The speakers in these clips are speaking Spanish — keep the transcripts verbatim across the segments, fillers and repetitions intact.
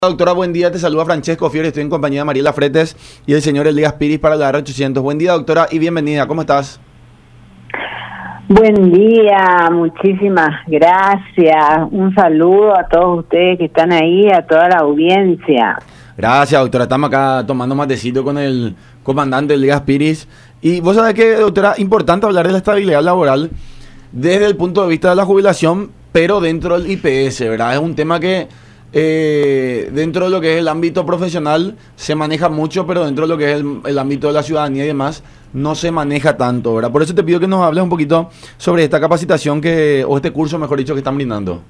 Doctora, buen día, te saluda Francesco Fiore, estoy en compañía de Mariela Fretes y el señor Elías Piris para la R ochocientos. Buen día, doctora, y bienvenida, ¿cómo estás? Buen día, muchísimas gracias. Un saludo a todos ustedes que están ahí, a toda la audiencia. Gracias, doctora, estamos acá tomando matecito con el comandante Elías Piris. Y vos sabés que, doctora, importante hablar de la estabilidad laboral desde el punto de vista de la jubilación, pero dentro del I P S, ¿verdad? Es un tema que eh, dentro de lo que es el ámbito profesional se maneja mucho, pero dentro de lo que es el, el ámbito de la ciudadanía y demás no se maneja tanto, ¿verdad? Por eso te pido que nos hables un poquito sobre esta capacitación que, o este curso, mejor dicho, que están brindando.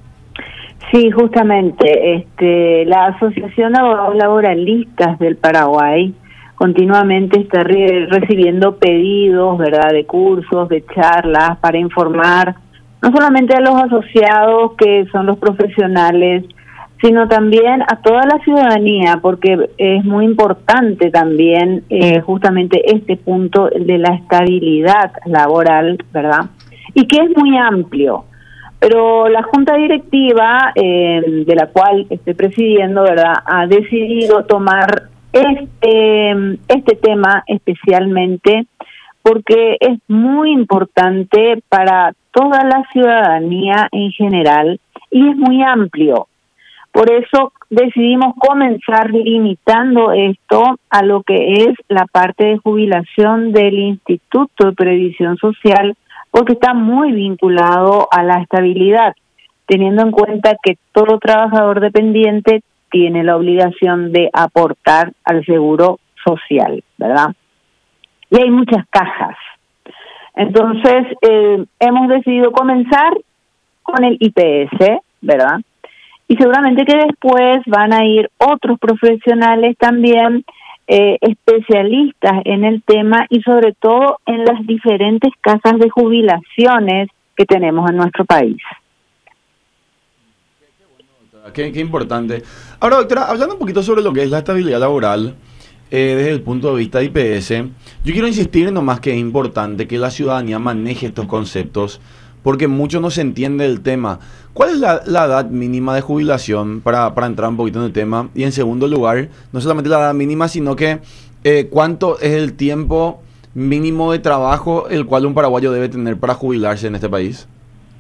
Sí, justamente, este, la Asociación de Abogados Laboralistas del Paraguay continuamente está re recibiendo pedidos, ¿verdad?, de cursos, de charlas para informar no solamente a los asociados, que son los profesionales, sino también a toda la ciudadanía, porque es muy importante también eh, justamente este punto de la estabilidad laboral, ¿verdad? Y que es muy amplio. Pero la Junta Directiva, eh, de la cual estoy presidiendo, ¿verdad?, ha decidido tomar este, este tema especialmente porque es muy importante para toda la ciudadanía en general y es muy amplio. Por eso decidimos comenzar limitando esto a lo que es la parte de jubilación del Instituto de Previsión Social, porque está muy vinculado a la estabilidad, teniendo en cuenta que todo trabajador dependiente tiene la obligación de aportar al seguro social, ¿verdad? Y hay muchas cajas. Entonces, eh, hemos decidido comenzar con el I P S, ¿verdad? Y seguramente que después van a ir otros profesionales también, eh, especialistas en el tema y sobre todo en las diferentes casas de jubilaciones que tenemos en nuestro país. Qué, qué importante. Ahora, doctora, hablando un poquito sobre lo que es la estabilidad laboral, eh, desde el punto de vista de I P S, yo quiero insistir nomás que es importante que la ciudadanía maneje estos conceptos, porque mucho no se entiende el tema. ¿Cuál es la, la edad mínima de jubilación para, para entrar un poquito en el tema? Y en segundo lugar, no solamente la edad mínima, sino que eh, cuánto es el tiempo mínimo de trabajo el cual un paraguayo debe tener para jubilarse en este país.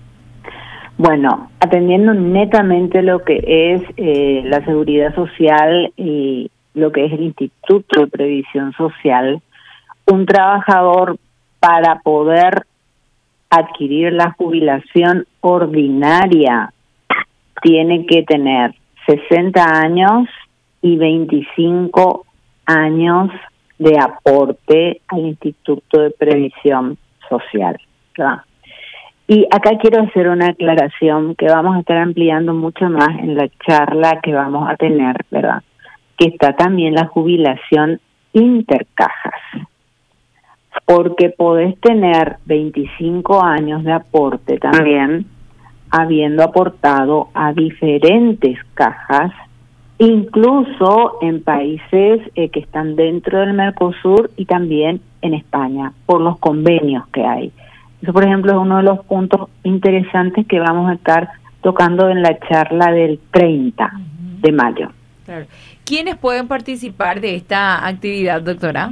Bueno, atendiendo netamente lo que es eh, la seguridad social y lo que es el Instituto de Previsión Social, un trabajador para poder adquirir la jubilación ordinaria tiene que tener sesenta años y veinticinco años de aporte al Instituto de Previsión Social, ¿verdad? Y acá quiero hacer una aclaración que vamos a estar ampliando mucho más en la charla que vamos a tener, ¿verdad? Que está también la jubilación intercajas, porque podés tener veinticinco años de aporte también, habiendo aportado a diferentes cajas, incluso en países eh, que están dentro del Mercosur y también en España, por los convenios que hay. Eso, por ejemplo, es uno de los puntos interesantes que vamos a estar tocando en la charla del treinta de mayo. Claro. ¿Quiénes pueden participar de esta actividad, doctora?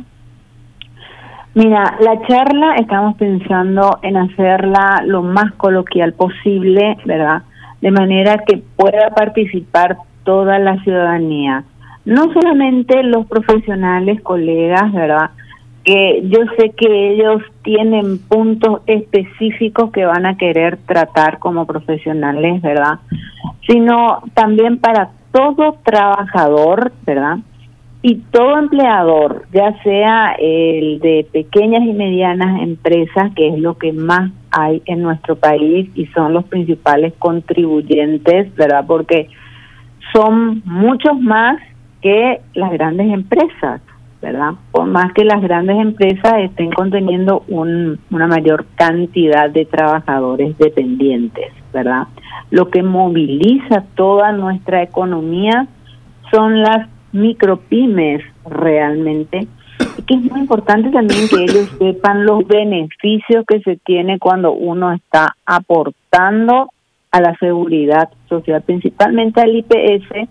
Mira, la charla estamos pensando en hacerla lo más coloquial posible, ¿verdad? De manera que pueda participar toda la ciudadanía. No solamente los profesionales, colegas, ¿verdad?, que yo sé que ellos tienen puntos específicos que van a querer tratar como profesionales, ¿verdad?, sino también para todo trabajador, ¿verdad?, y todo empleador, ya sea el de pequeñas y medianas empresas, que es lo que más hay en nuestro país y son los principales contribuyentes, ¿verdad?, porque son muchos más que las grandes empresas, ¿verdad? Por más que las grandes empresas estén conteniendo un, una mayor cantidad de trabajadores dependientes, ¿verdad? Lo que moviliza toda nuestra economía son las micropymes realmente, y que es muy importante también que ellos sepan los beneficios que se tiene cuando uno está aportando a la seguridad social, principalmente al I P S,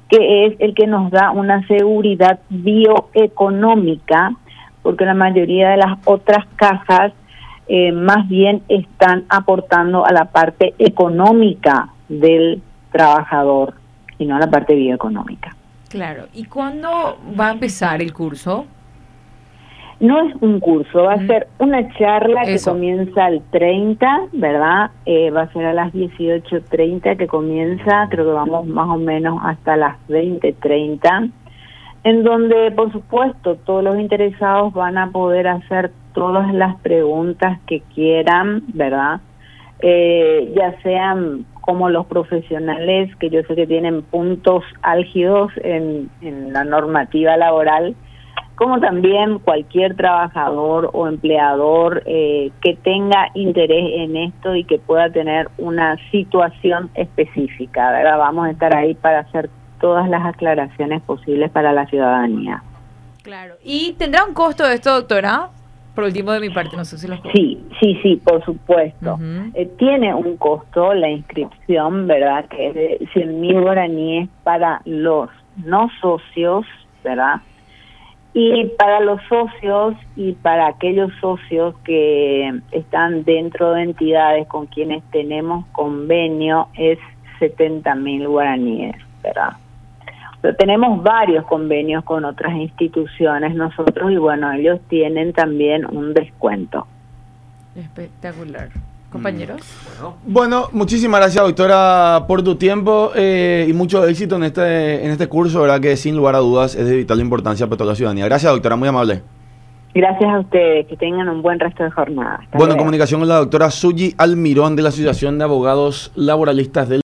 que es el que nos da una seguridad bioeconómica, porque la mayoría de las otras cajas eh, más bien están aportando a la parte económica del trabajador y no a la parte bioeconómica. Claro. ¿Y cuándo va a empezar el curso? No es un curso, va a ser una charla Eso. que comienza el treinta, ¿verdad? Eh, va a ser a las dieciocho treinta que comienza, creo que vamos más o menos hasta las veinte treinta, en donde, por supuesto, todos los interesados van a poder hacer todas las preguntas que quieran, ¿verdad? Eh, ya sean como los profesionales, que yo sé que tienen puntos álgidos en, en la normativa laboral, como también cualquier trabajador o empleador eh, que tenga interés en esto y que pueda tener una situación específica, ¿verdad? Vamos a estar ahí para hacer todas las aclaraciones posibles para la ciudadanía. Claro. ¿Y tendrá un costo esto, doctora? Por último, de mi parte, no sé si los costos. Sí, sí, sí, por supuesto. Uh-huh. Eh, tiene un costo la inscripción, ¿verdad? Que es de cien mil guaraníes para los no socios, ¿verdad? Y para los socios y para aquellos socios que están dentro de entidades con quienes tenemos convenio es setenta mil guaraníes, ¿verdad? Pero tenemos varios convenios con otras instituciones nosotros y bueno, ellos tienen también un descuento. Espectacular. Compañeros. Bueno, bueno, muchísimas gracias, doctora, por tu tiempo eh, y mucho éxito en este en este curso, ¿verdad? Que sin lugar a dudas es de vital importancia para toda la ciudadanía. Gracias, doctora, muy amable. Gracias a ustedes, que tengan un buen resto de jornada. Hasta bueno, en luego. comunicación con la doctora Suyi Almirón de la Asociación de Abogados Laboralistas del